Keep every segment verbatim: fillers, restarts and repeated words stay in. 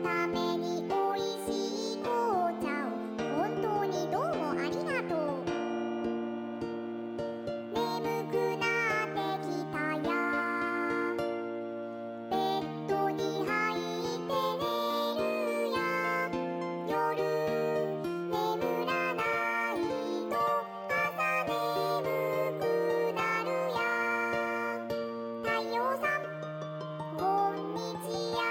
ためにおいしい紅茶を本当にどうもありがとう。眠くなってきたや、ベッドに入って寝るや、夜眠らないと朝眠くなるや。太陽さんこんにちや。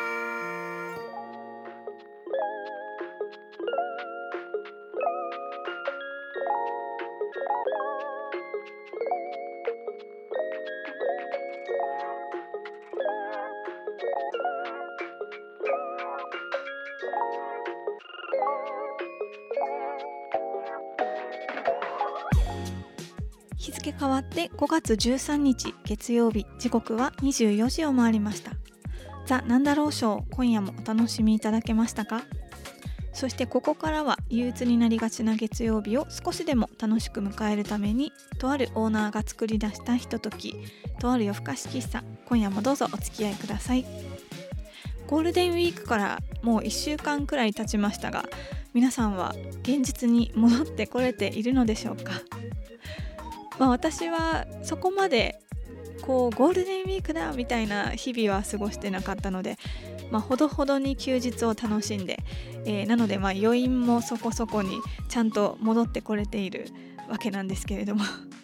日付変わってごがつじゅうさんにち月曜日、時刻はにじゅうよじを回りました。ザ・なんだろうショー、今夜もお楽しみいただけましたか？そしてここからは憂鬱になりがちな月曜日を少しでも楽しく迎えるために、とあるオーナーが作り出したひととき、とある夜更かし喫茶、今夜もどうぞお付き合いください。ゴールデンウィークからもういっしゅうかんくらい経ちましたが、皆さんは現実に戻ってこれているのでしょうか？まあ、私はそこまでこうゴールデンウィークだみたいな日々は過ごしてなかったので、まあ、ほどほどに休日を楽しんで、えー、なのでまあ余韻もそこそこにちゃんと戻ってこれているわけなんですけれども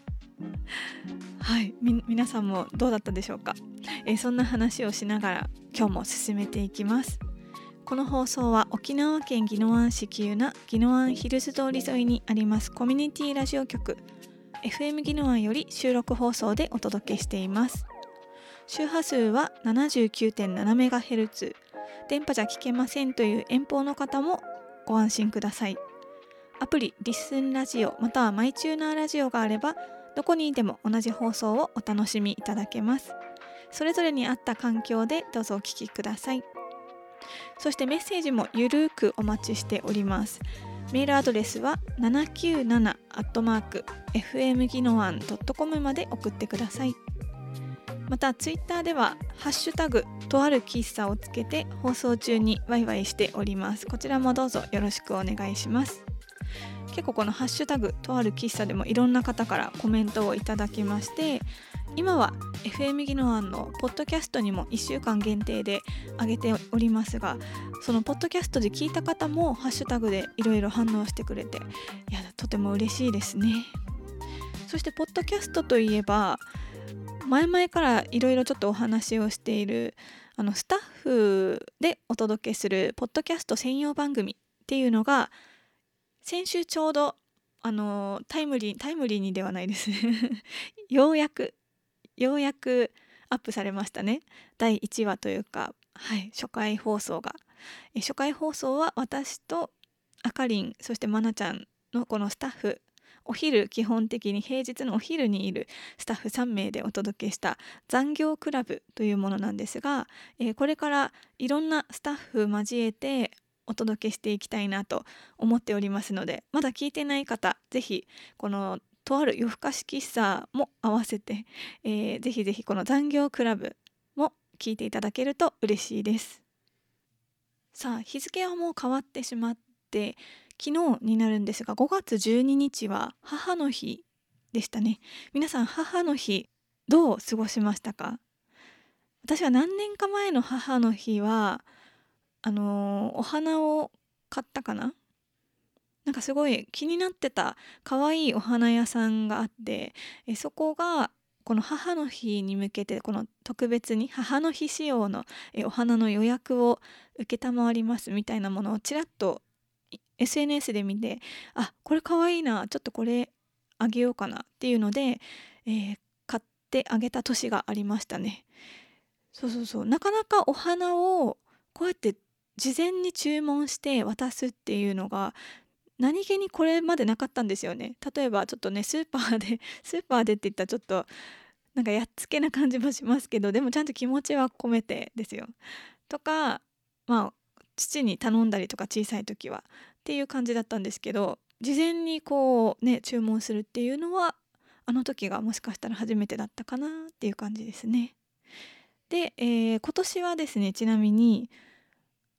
はい、み皆さんもどうだったでしょうか？えー、そんな話をしながら今日も進めていきます。この放送は沖縄県宜野湾市喜友名宜野湾ヒルズ通り沿いにありますコミュニティラジオ局エフエム 宜野湾より収録放送でお届けしています。周波数は ななじゅうきゅうてんななメガヘルツ、電波じゃ聞けませんという遠方の方もご安心ください。アプリリッスンラジオまたはマイチューナーラジオがあれば、どこにいても同じ放送をお楽しみいただけます。それぞれに合った環境でどうぞお聞きください。そしてメッセージもゆるーくお待ちしております。メールアドレスはななきゅうななアットマークエフエムギノワンドットコム まで送ってください。またツイッターではハッシュタグとある喫茶をつけて放送中にワイワイしております。こちらもどうぞよろしくお願いします。結構このハッシュタグとある喫茶でもいろんな方からコメントをいただきまして、今は エフエム ギノワンのポッドキャストにもいっしゅうかん限定で上げておりますが、そのポッドキャストで聞いた方もハッシュタグでいろいろ反応してくれて、いやとても嬉しいですね。そしてポッドキャストといえば、前々からいろいろちょっとお話をしているあのスタッフでお届けするポッドキャスト専用番組っていうのが先週ちょうどあのタイムリータイムリーにではないですねようやくようやくアップされましたね。だいいちわというか、はい、初回放送がえ初回放送は私とあかりん、そしてまなちゃんのこのスタッフ、お昼基本的に平日のお昼にいるスタッフさんめいでお届けした残業クラブというものなんですが、えーこれからいろんなスタッフ交えてお届けしていきたいなと思っておりますので、まだ聞いてない方ぜひこのとある夜更かし喫茶も合わせて、えーぜひぜひこの残業クラブも聞いていただけると嬉しいです。さあ日付はもう変わってしまって昨日になるんですが、ごがつじゅうににちは母の日でしたね。皆さん母の日どう過ごしましたか？私は何年か前の母の日はあのーお花を買ったかな。なんかすごい気になってた可愛いお花屋さんがあって、えそこがこの母の日に向けてこの特別に母の日仕様のえお花の予約を承りますみたいなものをちらっとい エスエヌエス で見て、あ、これ可愛いな、ちょっとこれあげようかなっていうので、えー買ってあげた年がありましたね。そうそうそう、なかなかお花をこうやって事前に注文して渡すっていうのが何気にこれまでなかったんですよね。例えばちょっとねスーパーでスーパーでって言ったらちょっとなんかやっつけな感じもしますけど、でもちゃんと気持ちは込めてですよ。とか、まあ父に頼んだりとか小さい時はっていう感じだったんですけど、事前にこうね注文するっていうのはあの時がもしかしたら初めてだったかなっていう感じですね。で、えー今年はですね、ちなみに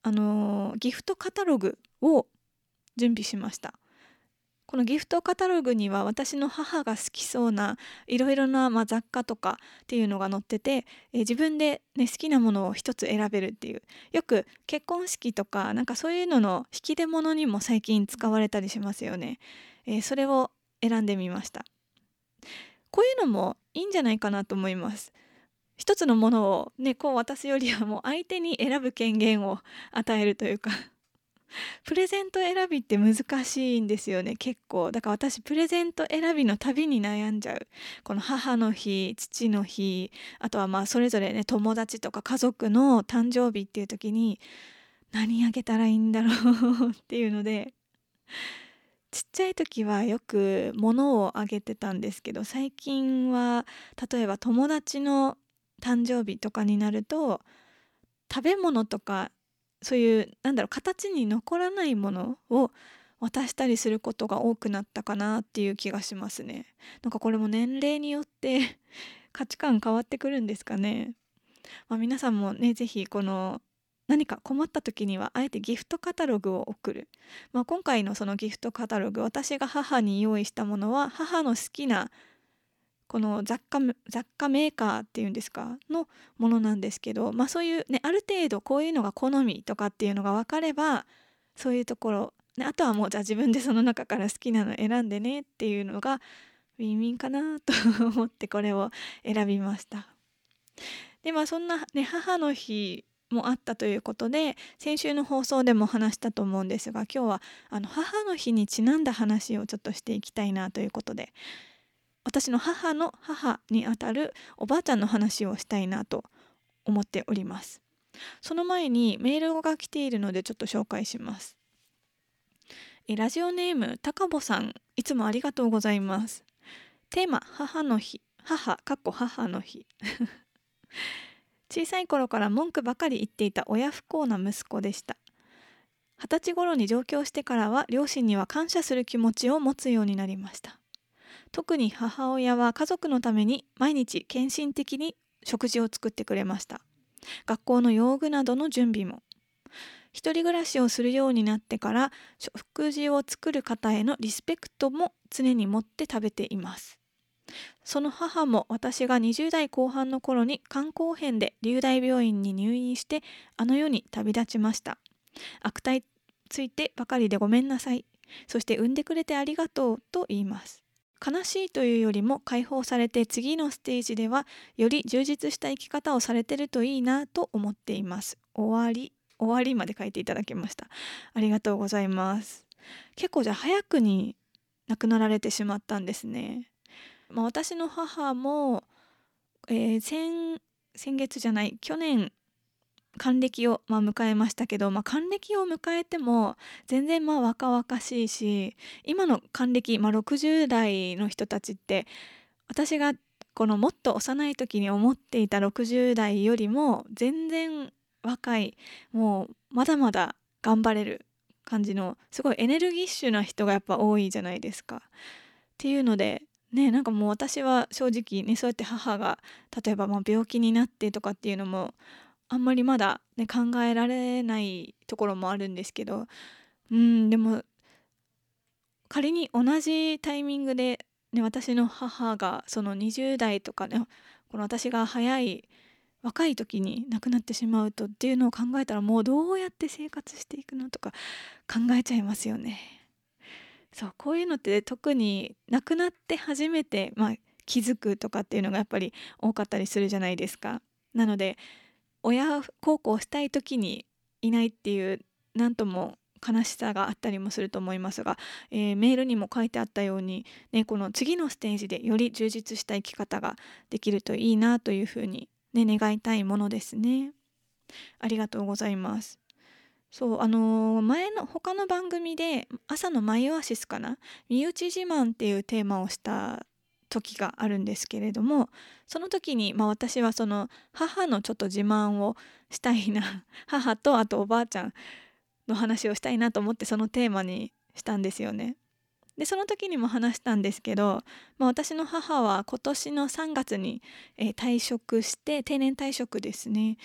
あのーギフトカタログを準備しました。このギフトカタログには私の母が好きそうないろいろな、まあ、雑貨とかっていうのが載ってて、えー自分で、ね、好きなものを一つ選べるっていう、よく結婚式とかなんかそういうのの引き出物にも最近使われたりしますよね。えーそれを選んでみました。こういうのもいいんじゃないかなと思います。一つのものをねこう渡すよりはもう相手に選ぶ権限を与えるというかプレゼント選びって難しいんですよね、結構。だから私プレゼント選びの旅に悩んじゃう。この母の日、父の日、あとはまあそれぞれね友達とか家族の誕生日っていう時に何あげたらいいんだろうっていうので、ちっちゃい時はよく物をあげてたんですけど、最近は例えば友達の誕生日とかになると食べ物とかそういうなんだろう形に残らないものを渡したりすることが多くなったかなっていう気がしますね。なんかこれも年齢によって価値観変わってくるんですかね。まあ、皆さんもねぜひこの何か困った時にはあえてギフトカタログを送る、まあ、今回のそのギフトカタログ、私が母に用意したものは母の好きなこの雑貨雑貨メーカーっていうんですかのものなんですけど、まあそういうねある程度こういうのが好みとかっていうのが分かれば、そういうところ、ね、あとはもうじゃあ自分でその中から好きなの選んでねっていうのがウィンウィンかなと思ってこれを選びました。でまあそんなね母の日もあったということで、先週の放送でも話したと思うんですが、今日はあの母の日にちなんだ話をちょっとしていきたいなということで、私の母の母にあたるおばあちゃんの話をしたいなと思っております。その前にメールが来ているのでちょっと紹介します。えラジオネームたかぼさん、いつもありがとうございます。テーマ母の日、母かっこ母の日小さい頃から文句ばかり言っていた親不孝な息子でした。二十歳頃に上京してからは両親には感謝する気持ちを持つようになりました。特に母親は家族のために毎日献身的に食事を作ってくれました。学校の用具などの準備も。一人暮らしをするようになってから食事を作る方へのリスペクトも常に持って食べています。その母も私がにじゅう代後半の頃に肝硬変で龍大病院に入院してあの世に旅立ちました。悪態ついてばかりでごめんなさい。そして産んでくれてありがとうと言います。悲しいというよりも解放されて次のステージではより充実した生き方をされてるといいなと思っています。終わり終わりまで書いていただきました。ありがとうございます。結構じゃあ早くに亡くなられてしまったんですね。まあ、私の母も、えー、先先月じゃない去年還暦を、まあ、迎えましたけど、まあ、還暦を迎えても全然まあ若々しいし、今の還暦、まあ、ろくじゅう代の人たちって私がこのもっと幼い時に思っていたろくじゅう代よりも全然若い、もうまだまだ頑張れる感じのすごいエネルギッシュな人がやっぱ多いじゃないですか。っていうのでね、なんかもう私は正直ねそうやって母が例えばまあ病気になってとかっていうのもあんまりまだ、ね、考えられないところもあるんですけど、うんでも仮に同じタイミングで、ね、私の母がそのにじゅう代とかね、この私が早い若い時に亡くなってしまうとっていうのを考えたら、もうどうやって生活していくのとか考えちゃいますよね。そうこういうのって特に亡くなって初めて、まあ、気づくとかっていうのがやっぱり多かったりするじゃないですか。なので親孝行したい時にいないっていうなんとも悲しさがあったりもすると思いますが、えーメールにも書いてあったように、ね、この次のステージでより充実した生き方ができるといいなというふうに、ね、願いたいものですね。ありがとうございます。そうあのー前の他の番組で朝のマイオアシスかな、身内自慢っていうテーマをした時があるんですけれども、その時に、まあ、私はその母のちょっと自慢をしたいな母とあとおばあちゃんの話をしたいなと思ってそのテーマにしたんですよね。でその時にも話したんですけど、まあ、私の母は今年のさんがつに、えー退職して定年退職ですね。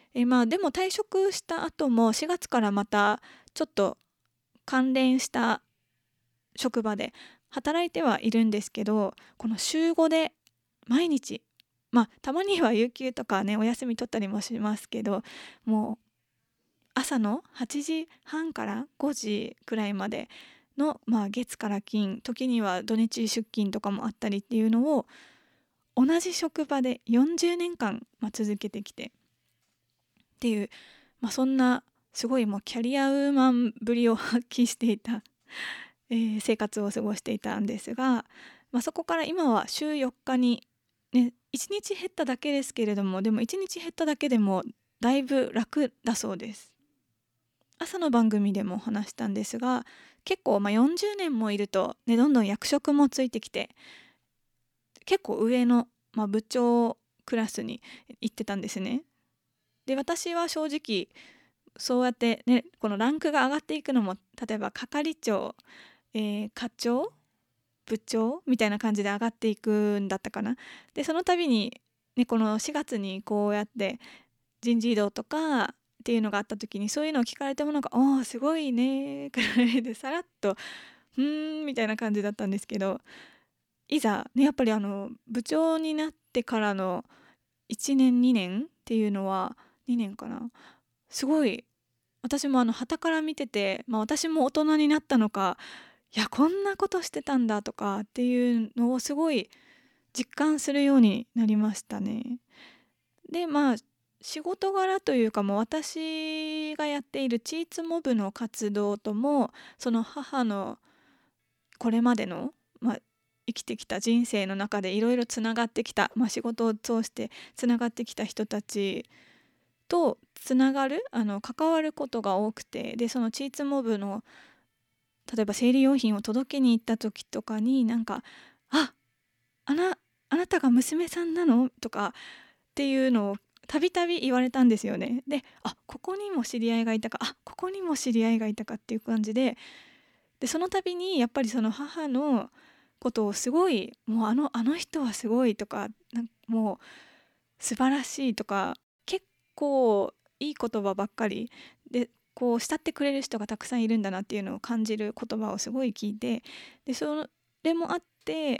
えーまあでも退職した後もしがつからまたちょっと関連した職場で働いてはいるんですけど、この週ごで毎日、まあたまには有給とかねお休み取ったりもしますけど、もう朝のはちじはんからごじくらいまでの、まあ、月から金、時には土日出勤とかもあったりっていうのを同じ職場でよんじゅうねんかん、まあ、続けてきてっていう、まあ、そんなすごいもうキャリアウーマンぶりを発揮していた、えー生活を過ごしていたんですが、まあ、そこから今は週よっかに、ね、いちにち減っただけですけれども、でもいちにち減っただけでもだいぶ楽だそうです。朝の番組でも話したんですが、結構まあよんじゅうねんもいると、ね、どんどん役職もついてきて、結構上の、まあ、部長クラスに行ってたんですね。で私は正直そうやってね、このランクが上がっていくのも、例えば係長、えー課長、部長みたいな感じで上がっていくんだったかな。でその度に、ね、このしがつにこうやって人事異動とかっていうのがあった時に、そういうのを聞かれてもなんか「おーすごいね」くらいでさらっと「うーん」みたいな感じだったんですけど、いざねやっぱりあの部長になってからのいちねんにねんっていうのは、にねんかな、すごい私もあの傍から見てて、まあ、私も大人になったのか、いやこんなことしてたんだとかっていうのをすごい実感するようになりましたね。でまあ仕事柄というか、もう私がやっているチーツモブの活動とも、その母のこれまでの、まあ、生きてきた人生の中でいろいろつながってきた、まあ、仕事を通してつながってきた人たちとつながる、あの関わることが多くて、でそのチーツモブの例えば生理用品を届けに行った時とかになんか「ああなあなたが娘さんなの?」とかっていうのをたびたび言われたんですよね。で、あここにも知り合いがいたか、あここにも知り合いがいたかっていう感じで、でその度にやっぱりその母のことをすごい、もうあのあの人はすごいとか、なんもう素晴らしいとか、結構いい言葉ばっかりで、こう慕ってくれる人がたくさんいるんだなっていうのを感じる言葉をすごい聞いて、でそれもあって、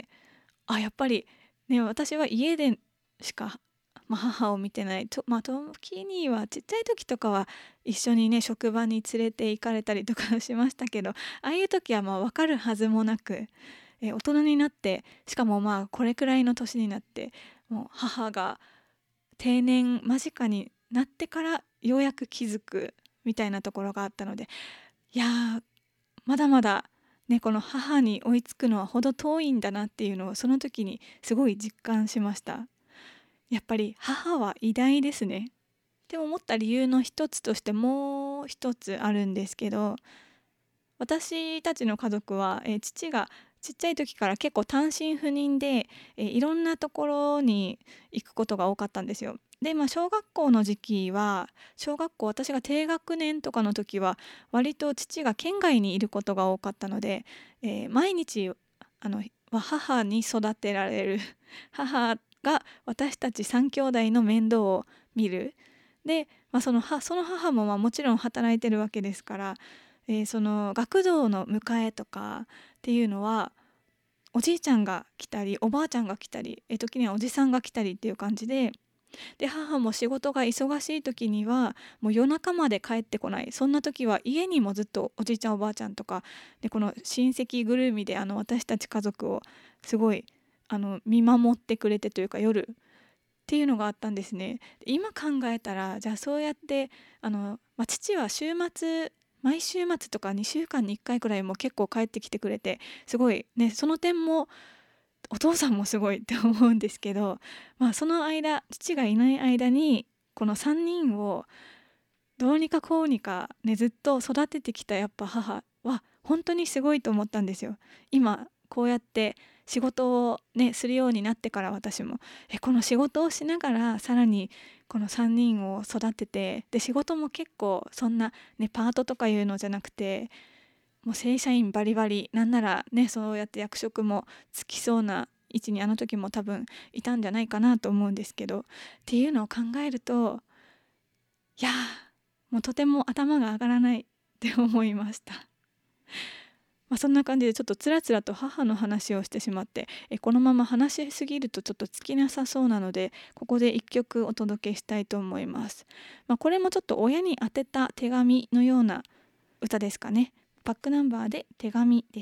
あやっぱりね私は家でしか、まあ、母を見てないと、まあ時にはちっちゃい時とかは一緒にね職場に連れて行かれたりとかしましたけど、ああいう時はまあ分かるはずもなく、え大人になって、しかもまあこれくらいの年になって、もう母が定年間近になってからようやく気づくみたいなところがあったので、いやーまだまだねこの母に追いつくのはほど遠いんだなっていうのをその時にすごい実感しました。やっぱり母は偉大ですね。でも思った理由の一つとしてもう一つあるんですけど、私たちの家族は、えー父がちっちゃい時から結構単身赴任で、えーいろんなところに行くことが多かったんですよ。で、まあ、小学校の時期は小学校私が低学年とかの時は割と父が県外にいることが多かったので、えー毎日あのは母に育てられる母が私たちさん兄弟の面倒を見る。で、まあ、そのはその母もまあもちろん働いてるわけですから、えーその学童の迎えとかっていうのはおじいちゃんが来たりおばあちゃんが来たり、えー時にはおじさんが来たりっていう感じで、で母も仕事が忙しい時にはもう夜中まで帰ってこない、そんな時は家にもずっとおじいちゃんおばあちゃんとかで、この親戚ぐるみであの私たち家族をすごいあの見守ってくれてというか、夜っていうのがあったんですね。で今考えたら、じゃあそうやってあの、まあ、父は週末毎週末とかにしゅうかんにいっかいくらいも結構帰ってきてくれて、すごいねその点もお父さんもすごいって思うんですけど、まあ、その間父がいない間にこのさんにんをどうにかこうにかねずっと育ててきたやっぱ母は本当にすごいと思ったんですよ。今こうやって仕事をねするようになってから、私もえこの仕事をしながらさらにこのさんにんを育てて、で仕事も結構そんなねパートとかいうのじゃなくて、もう正社員バリバリ、なんならねそうやって役職もつきそうな位置にあの時も多分いたんじゃないかなと思うんですけど、っていうのを考えると、 いやーもうとても頭が上がらないって思いました。まあ、そんな感じでちょっとつらつらと母の話をしてしまって、えこのまま話しすぎるとちょっと尽きなさそうなので、ここで一曲お届けしたいと思います。まあ、これもちょっと親に宛てた手紙のような歌ですかね。バックナンバーで手紙です。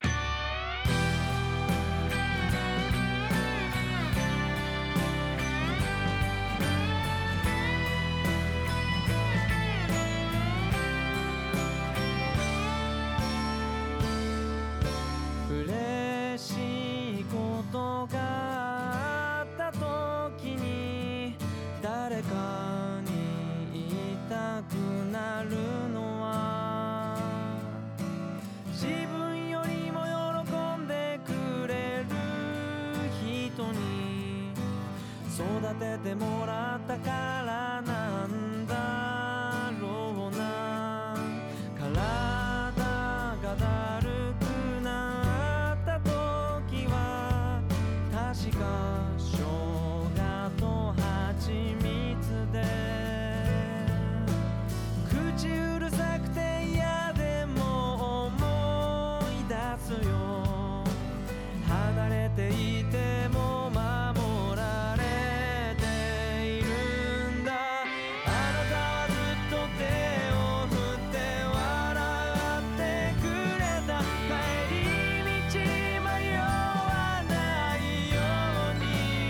嬉しいことがあった時に誰かに言いたくなるのは自分よりも喜んでくれる人に育ててもらったからなんだろうな。体がだるくなった時は確か生姜と蜂蜜で口うるさくて嫌でも思い出すよ。離れていても守られているんだ。あなたはずっと手を振って笑ってくれた。帰り道迷わないよう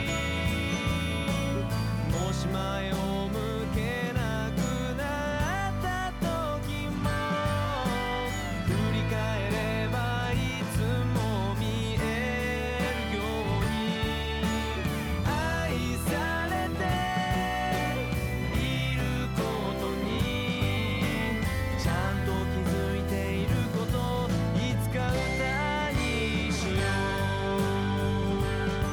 に。もし前を向けなくなった時も振り返ればいつも見えるように。愛されていることにちゃんと気づいていること、いつか歌にしよう。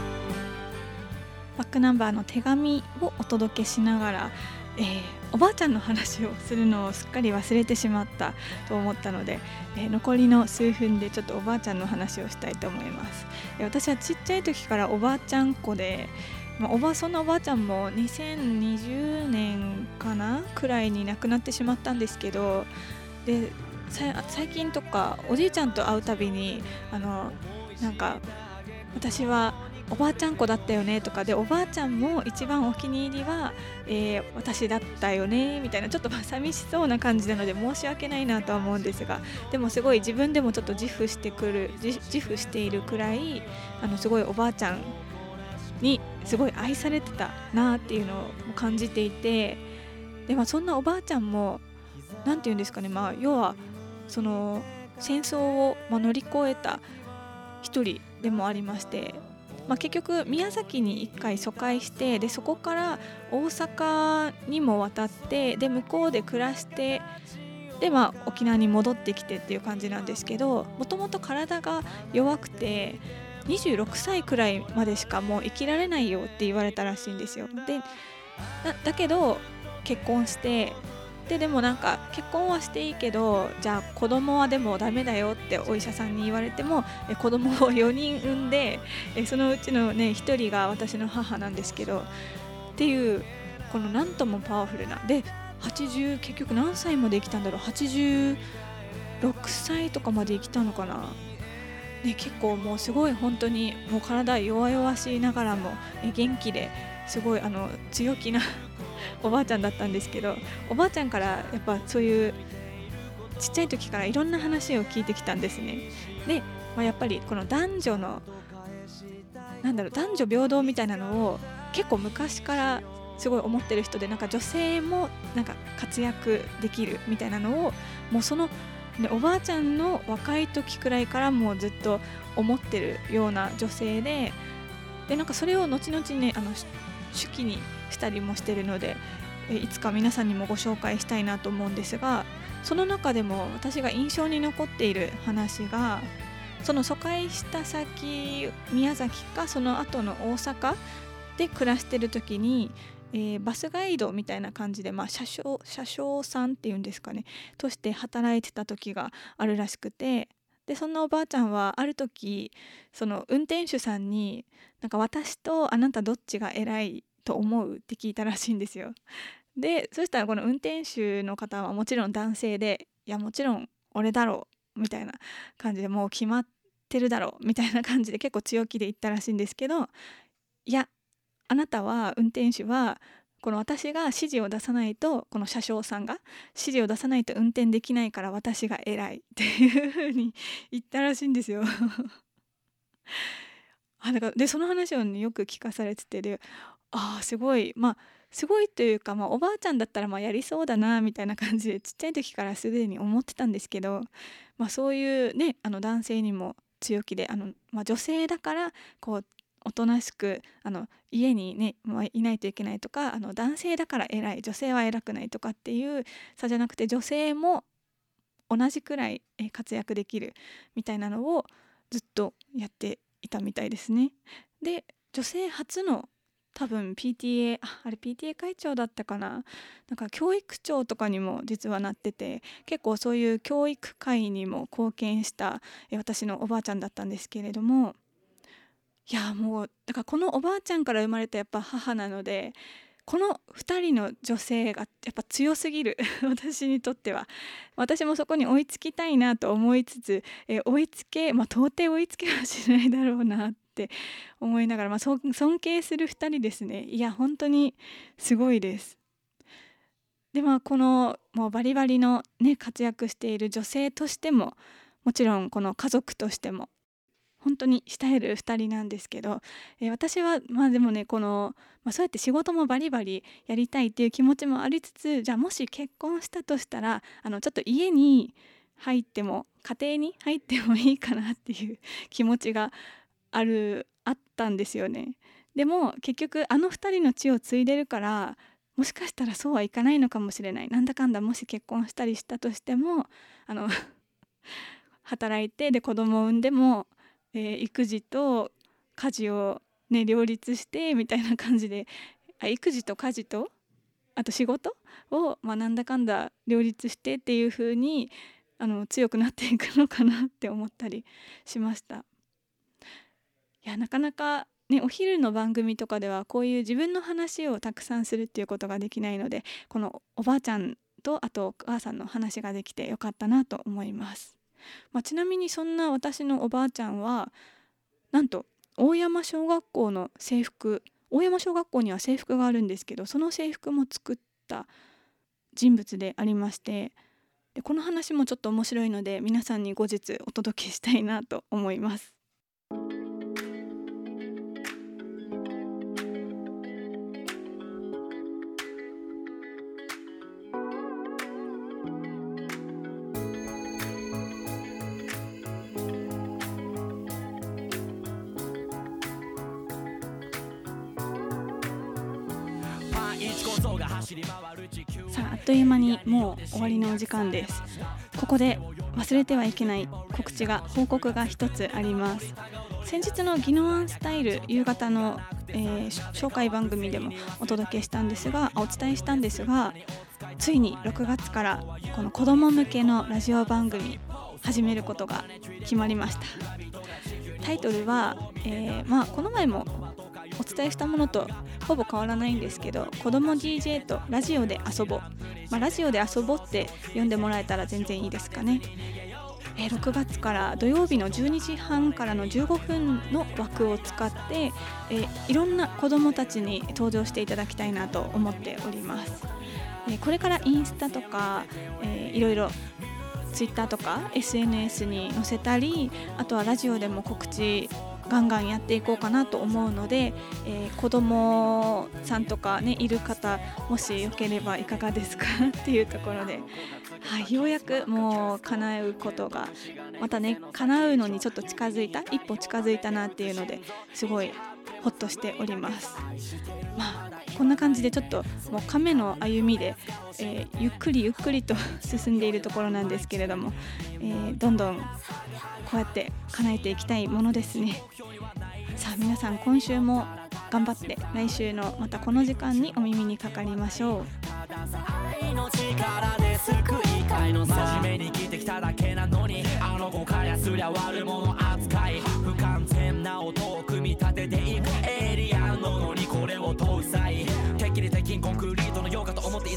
バックナンバーの手紙をお届けしながら、えーおばあちゃんの話をするのをすっかり忘れてしまったと思ったので、えー残りの数分でちょっとおばあちゃんの話をしたいと思います。えー私はちっちゃい時からおばあちゃん子で、まあ、おばそんなおばあちゃんもにせんにじゅうねんかなくらいに亡くなってしまったんですけど、でさ最近とかおじいちゃんと会うたびにあのなんか私はおばあちゃん子だったよねとかで、おばあちゃんも一番お気に入りは、えー私だったよねみたいな、ちょっとまあ寂しそうな感じなので申し訳ないなとは思うんですが、でもすごい自分でもちょっと自負してくる自自負しているくらい、あのすごいおばあちゃんにすごい愛されてたなっていうのを感じていて、で、まあ、そんなおばあちゃんもなんていうんですかね、まあ、要はその戦争をまあ乗り越えた一人でもありまして、まあ、結局宮崎に一回疎開して、でそこから大阪にも渡って、で向こうで暮らして、で、まあ、沖縄に戻ってきてっていう感じなんですけど、もともと体が弱くてにじゅうろくさいくらいまでしかもう生きられないよって言われたらしいんですよ。でだだけど結婚して、ででもなんか結婚はしていいけど、じゃあ子供はでもダメだよってお医者さんに言われても、え子供をよにん産んで、えそのうちのねひとりが私の母なんですけど、っていうこのなんともパワフルなで、はちじゅう結局何歳まで生きたんだろう、はちじゅうろくさいとかまで生きたのかな、ね、結構もうすごい本当にもう体弱々しいながらもえ元気ですごいあの強気なおばあちゃんだったんですけど、おばあちゃんからやっぱそういうちっちゃい時からいろんな話を聞いてきたんですね。で、まあ、やっぱりこの男女のなんだろう男女平等みたいなのを結構昔からすごい思ってる人で、なんか女性もなんか活躍できるみたいなのをもうその、ね、おばあちゃんの若い時くらいからもうずっと思ってるような女性で、でなんかそれを後々ねあの手記にしたりもしてるので、いつか皆さんにもご紹介したいなと思うんですが、その中でも私が印象に残っている話が、その疎開した先宮崎かその後の大阪で暮らしてる時に、えーバスガイドみたいな感じで、まあ、車掌車掌さんっていうんですかねとして働いてた時があるらしくて、でそんなおばあちゃんはある時その運転手さんになんか私とあなたどっちが偉いと思うって聞いたらしいんですよ。 でそしたらこの運転手の方はもちろん男性で、いやもちろん俺だろうみたいな感じで、もう決まってるだろうみたいな感じで結構強気で言ったらしいんですけど、いやあなたは運転手はこの私が指示を出さないと、この車掌さんが指示を出さないと運転できないから私が偉いっていう風に言ったらしいんですよあだからでその話を、ね、よく聞かされてて、であーすごいまあすごいというか、まあ、おばあちゃんだったらまあやりそうだなみたいな感じでちっちゃい時からすでに思ってたんですけど、まあ、そういうねあの男性にも強気で、あの、まあ、女性だからこうおとなしくあの家にね、まあ、いないといけないとか、あの男性だから偉い女性は偉くないとかっていう差じゃなくて、女性も同じくらい活躍できるみたいなのをずっとやっていたみたいですね。で女性初の多分 ピーティーエー あ, あれ ピーティーエー 会長だったかな、なんか教育長とかにも実はなってて、結構そういう教育界にも貢献した私のおばあちゃんだったんですけれども、いやもうだからこのおばあちゃんから生まれたやっぱ母なので、このふたりの女性がやっぱ強すぎる私にとっては。私もそこに追いつきたいなと思いつつ、え追いつけ、まあ、到底追いつけはしないだろうなって思いながら、まあ、尊敬するふたりですね。いや本当にすごいです。でまあこのもうバリバリの、ね、活躍している女性としても、もちろんこの家族としても本当に慕えるふたりなんですけど、えー、私はまあでもねこの、まあ、そうやって仕事もバリバリやりたいっていう気持ちもありつつ、じゃあもし結婚したとしたらあのちょっと家に入っても家庭に入ってもいいかなっていう気持ちがあるあったんですよね。でも結局あのふたりの血を継いでるから、もしかしたらそうはいかないのかもしれない。なんだかんだもし結婚したりしたとしてもあの働いてで子供を産んでもえー、育児と家事を、ね、両立してみたいな感じで、あ育児と家事とあと仕事を、まあ、なんだかんだ両立してっていう風にあの強くなっていくのかなって思ったりしました。いやなかなか、ね、お昼の番組とかではこういう自分の話をたくさんするっていうことができないので、このおばあちゃんとあとお母さんの話ができてよかったなと思います。まあ、ちなみにそんな私のおばあちゃんはなんと大山小学校の制服、大山小学校には制服があるんですけど、その制服も作った人物でありまして、でこの話もちょっと面白いので皆さんに後日お届けしたいなと思います。さあ、あっという間にもう終わりのお時間です。ここで忘れてはいけない告知が報告が一つあります。先日のギノワンスタイル夕方の、えー、紹介番組でもお届けしたんですがお伝えしたんですが、ついにろくがつからこの子ども向けのラジオ番組始めることが決まりました。タイトルは、えーまあ、この前もお伝えしたものとほぼ変わらないんですけど、子ども ディージェー とラジオで遊ぼう、まあ、ラジオで遊ぼうって呼んでもらえたら全然いいですかね。えー、ろくがつから土曜日のじゅうにじはんからのじゅうごふんの枠を使って、えー、いろんな子どもたちに登場していただきたいなと思っております。えー、これからインスタとか、えー、いろいろツイッターとか エスエヌエス に載せたり、あとはラジオでも告知ガンガンやっていこうかなと思うので、えー、子供さんとか、ね、いる方もしよければいかがですかっていうところで、はい、ようやくもう叶うことがまたね叶うのにちょっと近づいた一歩近づいたなっていうのですごいほっとしております。まあこんな感じでちょっともう亀の歩みで、えー、ゆっくりゆっくりと進んでいるところなんですけれども、えー、どんどんこうやって叶えていきたいものですね。さあ皆さん今週も頑張って来週のまたこの時間にお耳にかかりましょう。愛の力で救いたいのさ、真面目に生きてきただけなのにあの子からすりゃ悪者扱い、不完全な音を組み立てていくエイリアンののにこれを搭載、敵に鉄筋コンクリートのようかと思ってい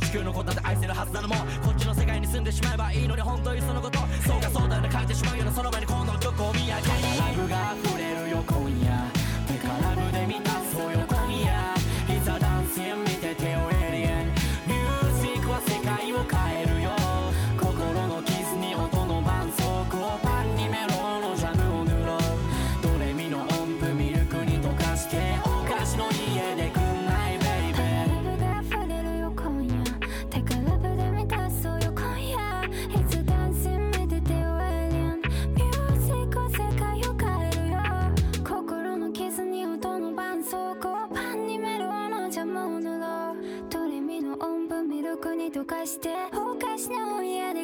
地球の子だって愛せるはずなのもこっちの世界に住んでしまえばいいのに本当にそのことそうかそうだよね書いてしまうようなその場にこの曲を見上げラブが溢れるよ今夜てかラブで満たそうよ今夜いざダンスへ見ててよエリエンミュージックは世界を変えるよ心の傷に音の絆創膏パンにメロンのジャムを塗ろうドレミの音符ミルクに溶かしてお菓子の家でくんないベイベーラブが溢れるよ今夜てかラブで満たそうよ今夜いつダンス見ててよエイリアンミュージックは世界を変えるよ心の傷に音の絆創膏パンにメロンのジャムを塗ろうドレミの音符ミルクに溶かしてお菓子の家で